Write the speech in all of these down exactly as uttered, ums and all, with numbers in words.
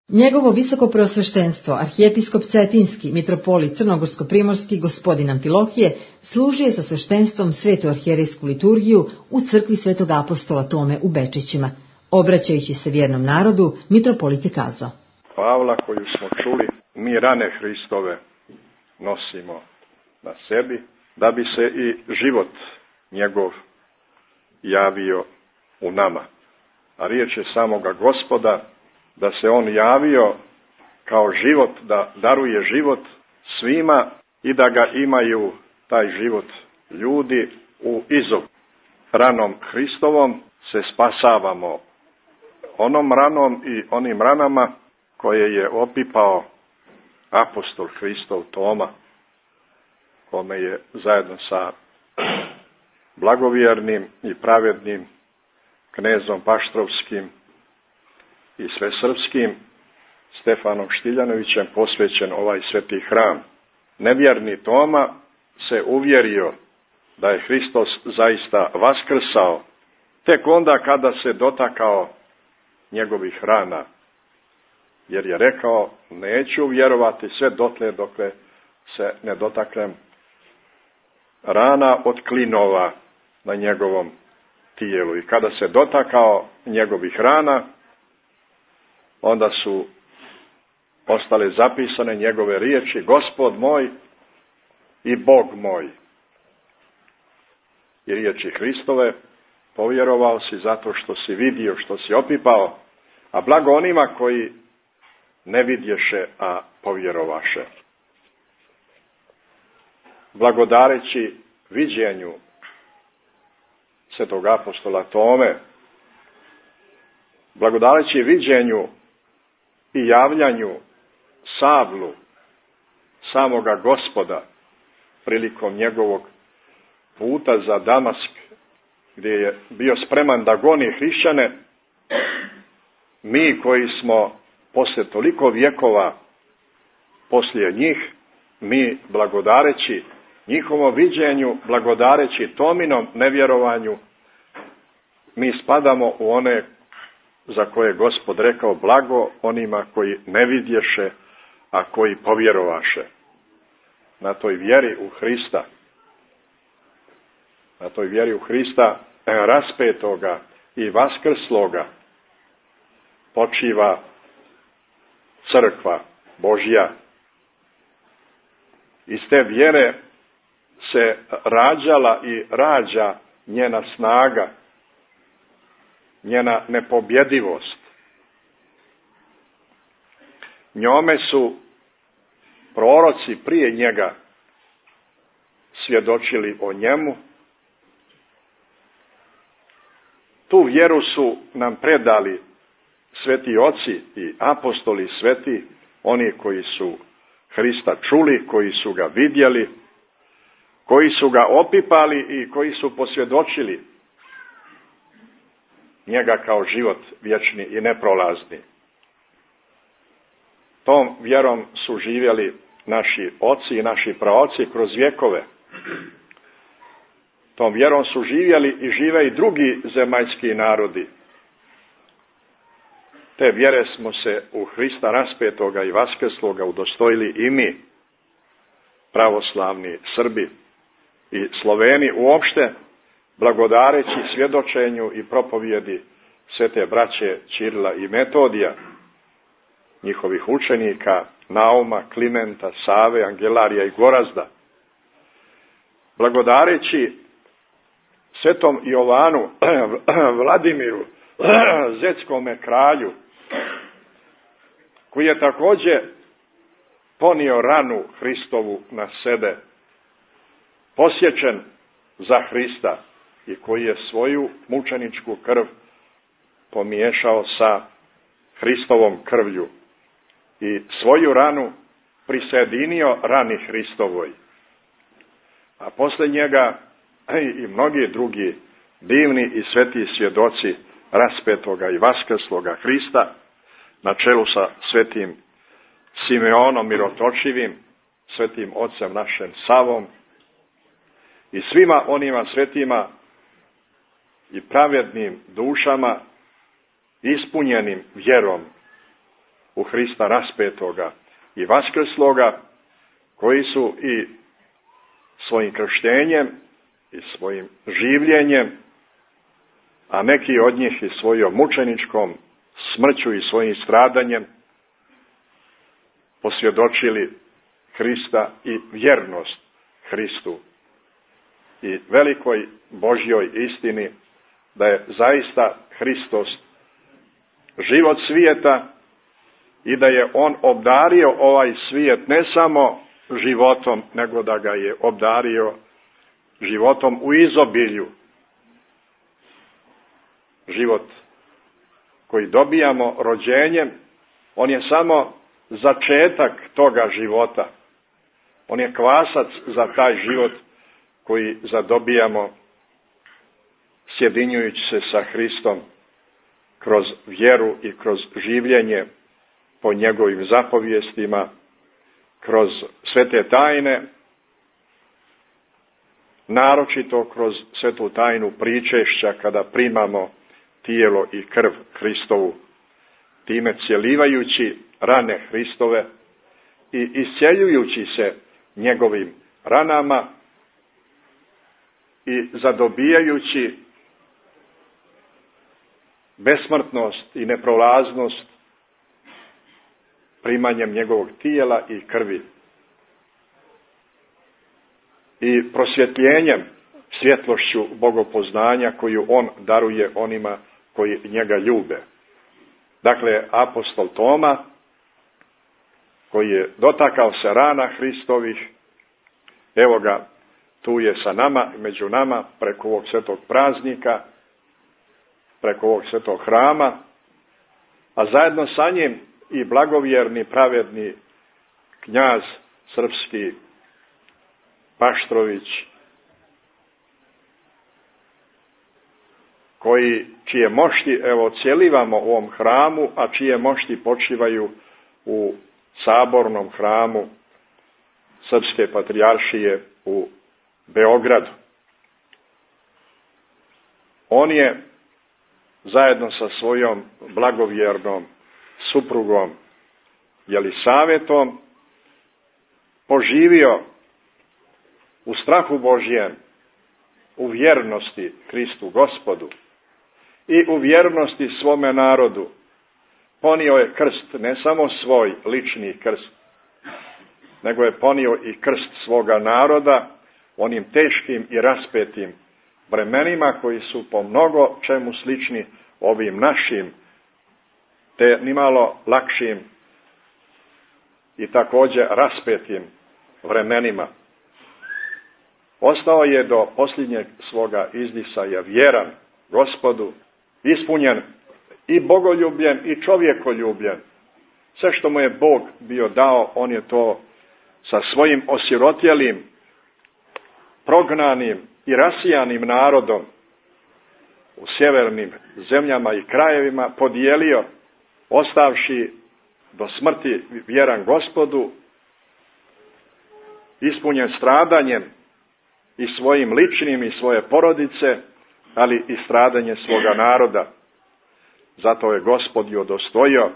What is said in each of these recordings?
Njegovo visoko preosveštenstvo, arhijepiskop Cetinski, mitropolit Crnogorsko-primorski, gospodin Amfilohije, služio sa sveštenstvom svetu arhijerejsku liturgiju u crkvi svetog apostola Tome u Bečićima. Obraćajući se vjernom narodu, mitropolit je kazao: Pavla koju smo čuli, mi rane Hristove nosimo na sebi, da bi se i život njegov javio u nama. A riječ je samoga Gospoda, da se on javio kao život, da daruje život svima i da ga imaju taj život ljudi u izog. Ranom Hristovom se spasavamo onom ranom i onim ranama koje je opipao apostol Hristov Toma, kome je zajedno sa blagovjernim i pravednim knezom Paštrovskim i svesrpskim Stefanom Štiljanovićem posvećen ovaj sveti hram. Nevjerni Toma se uvjerio da je Hristos zaista vaskrsao tek onda kada se dotakao njegovih rana, jer je rekao: neću vjerovati sve dotle dokle se ne dotaknem rana od klinova na njegovom tijelu. I kada se dotakao njegovih rana, onda su ostale zapisane njegove riječi: Gospod moj i Bog moj. I riječi Hristove: povjerovao si zato što si vidio, što si opipao, a blago onima koji ne vidješe, a povjerovaše. Blagodareći viđenju svetog apostola Tome, blagodareći viđenju i javljanju Savlu samoga Gospoda prilikom njegovog puta za Damask, gdje je bio spreman da goni hrišćane, mi koji smo poslije toliko vjekova poslije njih, mi blagodareći njihovom viđenju, blagodareći Tominom nevjerovanju, mi spadamo u one za koje Gospod rekao: blago onima koji ne vidješe, a koji povjerovaše. Na toj vjeri u Hrista, na toj vjeri u Hrista raspetoga i vaskrsloga počiva crkva Božja. Iz te vjere se rađala i rađa njena snaga, njena nepobjedivost. Njome su proroci prije njega svjedočili o njemu. Tu vjeru su nam predali sveti oci i apostoli sveti, oni koji su Hrista čuli, koji su ga vidjeli, koji su ga opipali i koji su posvjedočili njega kao život vječni i neprolazni. Tom vjerom su živjeli naši oci i naši praoci kroz vjekove. Tom vjerom su živjeli i žive i drugi zemaljski narodi. Te vjere smo se u Hrista raspetoga i vaskrsloga udostojili i mi, pravoslavni Srbi i Sloveni uopšte, blagodareći svjedočenju i propovjedi svete braće Ćirila i Metodija, njihovih učenika Nauma, Klimenta, Save, Angelarija i Gorazda. Blagodareći svetom Jovanu, Vladimiru, Zetskome kralju, koji je također ponio ranu Hristovu na sebe, posjećen za Hrista i koji je svoju mučeničku krv pomiješao sa Hristovom krvlju i svoju ranu prisjedinio rani Hristovoj. A poslije njega i mnogi drugi divni i sveti svjedoci raspetoga i vaskrsloga Hrista, na čelu sa svetim Simeonom Mirotočivim, svetim ocem našem Savom i svima onima svetima i pravednim dušama ispunjenim vjerom u Hrista raspetoga i vaskrsloga, koji su i svojim krštenjem i svojim življenjem, a neki od njih i svojom mučeničkom smrću i svojim stradanjem posvjedočili Hrista i vjernost Hristu i velikoj Božjoj istini da je zaista Hristos život svijeta i da je on obdario ovaj svijet ne samo životom, nego da ga je obdario životom u izobilju. Život koji dobijamo rođenjem, on je samo začetak toga života. On je kvasac za taj život koji zadobijamo sjedinjujući se sa Hristom kroz vjeru i kroz življenje po njegovim zapovijestima, kroz svete tajne, naročito kroz svetu tajnu pričešća kada primamo tijelo i krv Hristovu, time cjelivajući rane Hristove i isceljujući se njegovim ranama i zadobijajući besmrtnost i neprolaznost primanjem njegovog tijela i krvi i prosvjetljenjem, svjetlošću bogopoznanja koju on daruje onima koji njega ljube. Dakle, apostol Toma, koji je dotakao se rana Hristovih, evo ga, tu je sa nama, među nama, preko ovog svetog praznika, preko ovog svetog hrama, a zajedno sa njim i blagovjerni, pravedni knjaz srpski Paštrović, koji, čije mošti, evo, cjelivamo u ovom hramu, a čije mošti počivaju u sabornom hramu Srpske patrijaršije u Beogradu. On je zajedno sa svojom blagovjernom suprugom Jelisavetom poživio u strahu Božjem, u vjernosti Hristu Gospodu i u vjernosti svome narodu. Ponio je krst, ne samo svoj lični krst, nego je ponio i krst svoga naroda onim teškim i raspetim vremenima koji su po mnogo čemu slični ovim našim, te nimalo lakšim i također raspetim vremenima. Ostao je do posljednjeg svoga izdisaja vjeran Gospodu, ispunjen i bogoljubljen i čovjekoljubljen. Sve što mu je Bog bio dao, on je to sa svojim osirotjelim, prognanim i rasijanim narodom u sjevernim zemljama i krajevima podijelio, ostavši do smrti vjeran Gospodu, ispunjen stradanjem i svojim ličnim i svoje porodice, ali i stradanje svoga naroda. Zato je Gospod i udostojio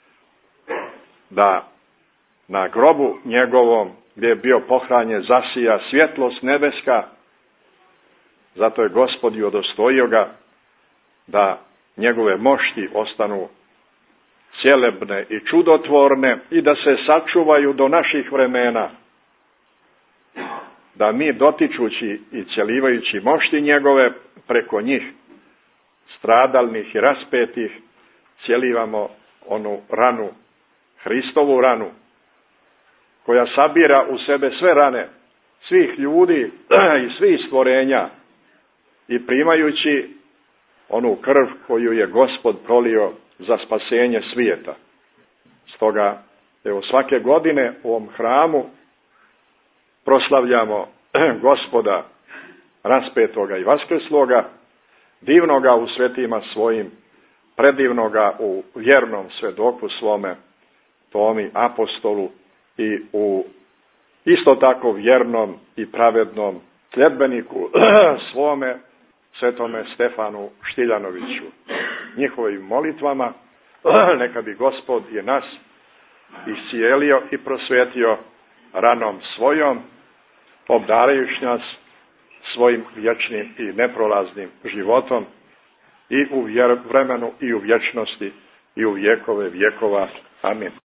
da na grobu njegovom, gdje je bio pohranjen, zasija svjetlost nebeska. Zato je Gospod i udostojio ga da njegove mošti ostanu cjelebne i čudotvorne i da se sačuvaju do naših vremena. Da mi, dotičući i cjelivajući mošti njegove, preko njih stradalnih i raspetih, cjelivamo onu ranu, Hristovu ranu, koja sabira u sebe sve rane svih ljudi i svih stvorenja, i primajući onu krv koju je Gospod prolio za spasenje svijeta. Stoga, evo, svake godine u ovom hramu proslavljamo Gospoda raspetoga i vaskrsloga, divnoga u svetima svojim, predivnoga u vjernom svedoku svome, Tomi apostolu, i u isto tako vjernom i pravednom sljedbeniku svome, svetome Stefanu Štiljanoviću. Njihovim molitvama neka bi Gospod i nas iscijelio i prosvetio ranom svojom, obdarajući nas svojim vječnim i neprolaznim životom i u vremenu i u vječnosti i u vjekove vjekova. Amin.